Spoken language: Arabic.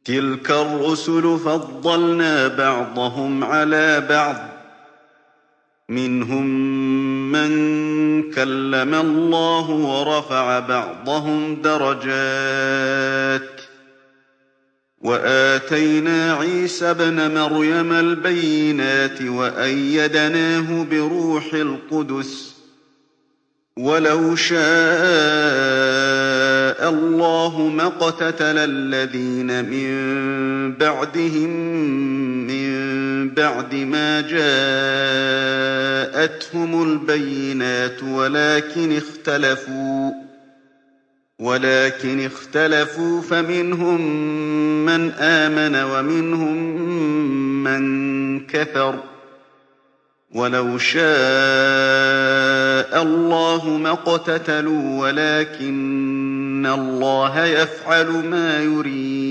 تِلْكَ الرُّسُلُ فَضَّلْنَا بَعْضَهُمْ عَلَىٰ بَعْضٍ ۖ مِّنْهُم مَّن كَلَّمَ اللَّهُ وَرَفَعَ بَعْضَهُمْ دَرَجَاتٍ ۚ وَآتَيْنَا عِيسَى ابْنَ مَرْيَمَ الْبَيِّنَاتِ وَأَيَّدْنَاهُ بِرُوحِ الْقُدُسِ ۗ وَلَوْ شَاءَ اللَّهُ مَا اقْتَتَلَ الَّذِينَ مِن بَعْدِهِم مِّن بَعْدِ مَا جَاءَتْهُمُ الْبَيِّنَاتُ وَلَٰكِنِ اخْتَلَفُوا فَمِنْهُم مَّنْ آمَنَ وَمِنْهُم مَّن كَفَرَ ۚ وَلَوْ شَاءَ اللَّهُ مَا اقْتَتَلُوا وَلَٰكِنَّ اللَّهَ يَفْعَلُ مَا يُرِيدُ